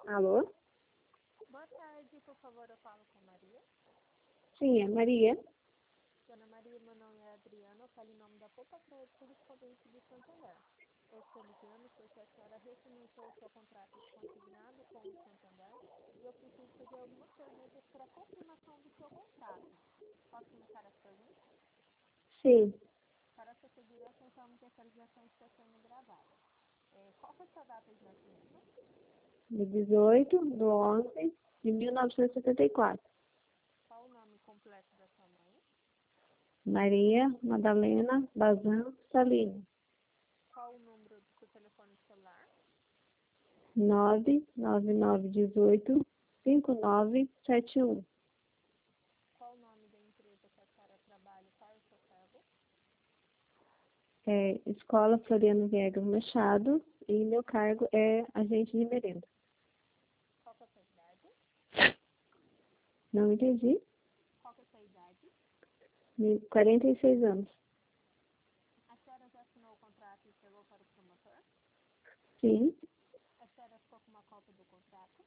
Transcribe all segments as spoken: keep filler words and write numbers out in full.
Alô? Boa tarde, por favor, eu falo com a Maria. Sim, é Maria. Dona Maria, meu nome é Adriana, eu falo em nome da Poupa Crédito Correspondente de Santander. Eu estou ligando porque a senhora refinanciou o seu contrato consignado com o Santander e eu preciso fazer algumas perguntas para a confirmação do seu contrato. Posso começar as perguntas? Sim, Para essa segurança, informo que essa ligação está sendo gravada. É, qual foi a sua data de nascimento? de dezoito de onze de mil novecentos e setenta e quatro. Qual o nome completo da sua mãe? Maria Madalena Bazan Salino. Qual o número do seu telefone celular? nove nove nove um oito cinco nove sete um. Qual o nome da empresa que a senhora trabalha? Qual é o seu cargo? É, Escola Floriano Viegas Machado e meu cargo é agente de merenda. Qual que é a sua idade? Não entendi? Qual que é a sua idade? Me- quarenta e seis anos. A senhora já assinou o contrato e chegou para o promotor? Sim, A senhora ficou com uma cópia do contrato?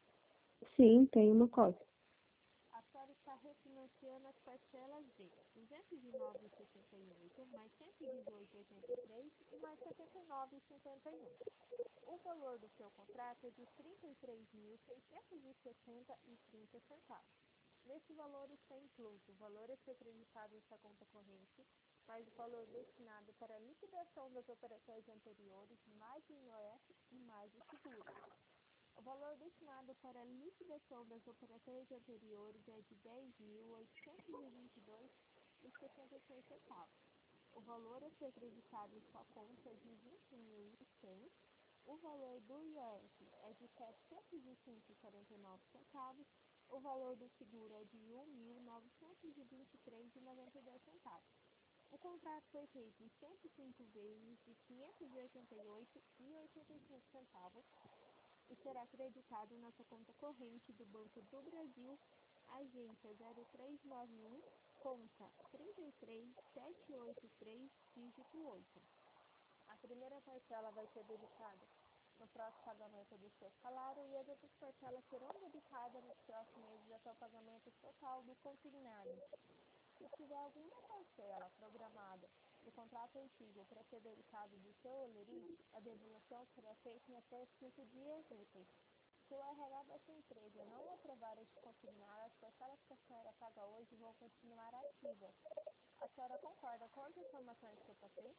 sim, tem uma cópia. A senhora está refinanciando as parcelas de duzentos e nove vírgula sessenta e oito, mais cento e dezoito vírgula oitenta e três e mais setenta e nove vírgula cinquenta e um. O valor do seu contrato é de trinta e três mil seiscentos e sessenta e trinta centavos. Nesse valor está incluso o valor a ser creditado em sua conta corrente, mais o valor destinado para a liquidação das operações anteriores, mais o I N S e mais o seguro. O valor destinado para a liquidação das operações anteriores é de dez mil oitocentos e vinte e dois vírgula sessenta e seis centavos. O valor a ser creditado em sua conta é de vinte mil e cem. O valor do I O F é de setecentos e cinco vírgula quarenta e nove centavos. O valor do seguro é de um mil novecentos e vinte e três vírgula noventa e dois centavos. O contrato foi feito em cento e cinco vezes de quinhentos e oitenta e oito vírgula oitenta e cinco centavos e será creditado na sua conta corrente do Banco do Brasil, agência zero três nove um, conta trinta e três mil setecentos e oitenta e três, dígito oito. A primeira parcela vai ser dedicada no próximo pagamento do seu salário e as outras parcelas serão debitadas nos próximos meses até o pagamento total do consignado. Se tiver alguma parcela programada do contrato antigo para ser dedicado do seu holerite, a devolução será feita em até cinco dias úteis. Se o R H da sua empresa não aprovar este consignado, as parcelas que a senhora paga hoje vão continuar ativas. A senhora concorda com as informações que eu passei?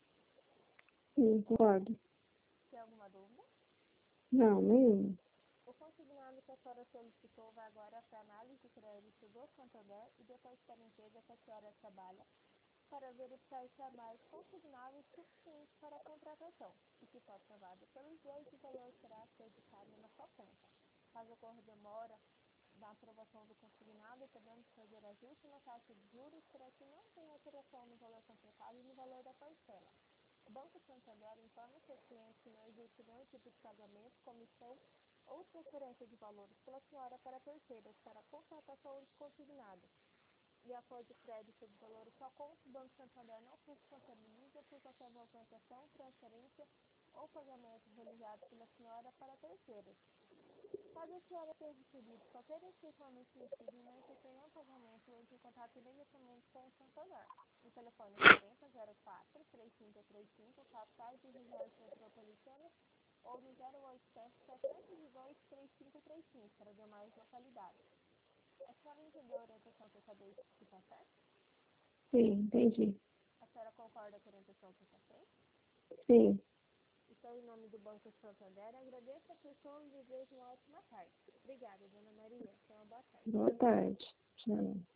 Sim, concordo. Tem alguma dúvida? Não, nenhuma. O consignado que a senhora solicitou vai agora para a análise de crédito do Santander e depois para a empresa que a senhora trabalha para verificar se há mais consignáveis suficientes para a contratação. E se for aprovado pelos dois, o valor será acreditado na sua conta. Caso ocorra demora da aprovação do consignado, podemos fazer ajuste na taxa de juros para que não tenha alteração no valor contratado e no valor da parcela. O Banco Santander informa seus clientes que não existe nenhum tipo de pagamento, comissão ou transferência de valores pela senhora para terceiros para a contratação de consignado. E após o crédito de valores só conta, o Banco Santander não se responsabiliza por qualquer movimentação, transferência ou pagamento realizado pela senhora para terceiros. Caso a senhora tenha recebido qualquer inscrição nesse sentido e não efetuou nenhum pagamento, entre em contato imediatamente com o Santander. No telefone quarenta zero quatro, três cinco três cinco, capitais e regiões metropolitanas, ou no zero oitocentos, setecentos e dois, três cinco três cinco para demais localidades. A senhora entendeu a orientação que eu acabei de passar? Sim, entendi. A senhora concorda com a orientação que eu passei? Sim. Então, em nome do Banco Santander, agradeço a atenção e desejo uma ótima tarde. Obrigada, Dona Maria. Tenha uma boa tarde. Boa tarde. Tchau.